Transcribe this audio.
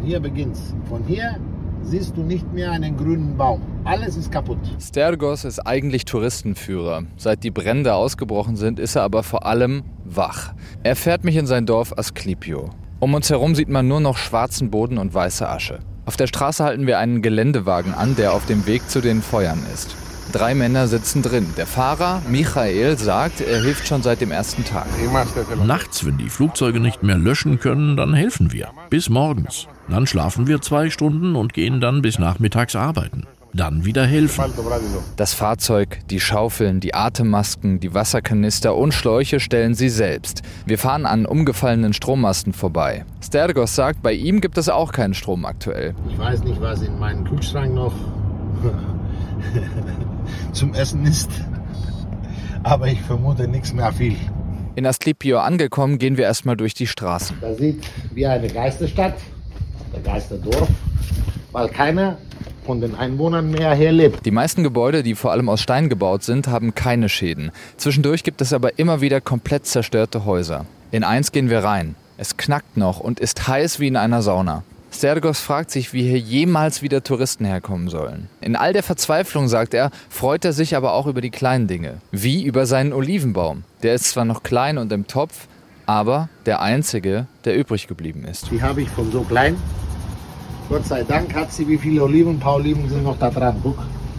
Hier beginnt's. Von hier siehst du nicht mehr einen grünen Baum. Alles ist kaputt. Stergos ist eigentlich Touristenführer. Seit die Brände ausgebrochen sind, ist er aber vor allem wach. Er fährt mich in sein Dorf Asclepio. Um uns herum sieht man nur noch schwarzen Boden und weiße Asche. Auf der Straße halten wir einen Geländewagen an, der auf dem Weg zu den Feuern ist. 3 Männer sitzen drin. Der Fahrer, Michael, sagt, er hilft schon seit dem ersten Tag. Nachts, wenn die Flugzeuge nicht mehr löschen können, dann helfen wir. Bis morgens. Dann schlafen wir 2 Stunden und gehen dann bis nachmittags arbeiten. Dann wieder helfen. Das Fahrzeug, die Schaufeln, die Atemmasken, die Wasserkanister und Schläuche stellen sie selbst. Wir fahren an umgefallenen Strommasten vorbei. Stergos sagt, bei ihm gibt es auch keinen Strom aktuell. Ich weiß nicht, was in meinem Kühlschrank noch zum Essen ist. Aber ich vermute nichts mehr viel. In Asclepio angekommen, gehen wir erstmal durch die Straßen. Das sieht wie eine Geisterstadt, ein Geisterdorf, weil keiner von den Einwohnern mehr hier lebt. Die meisten Gebäude, die vor allem aus Stein gebaut sind, haben keine Schäden. Zwischendurch gibt es aber immer wieder komplett zerstörte Häuser. In eins gehen wir rein. Es knackt noch und ist heiß wie in einer Sauna. Stergos fragt sich, wie hier jemals wieder Touristen herkommen sollen. In all der Verzweiflung, sagt er, freut er sich aber auch über die kleinen Dinge. Wie über seinen Olivenbaum. Der ist zwar noch klein und im Topf, aber der einzige, der übrig geblieben ist. Die habe ich von so klein. Gott sei Dank hat sie, wie viele Oliven, ein paar Oliven sind noch da dran. Guck.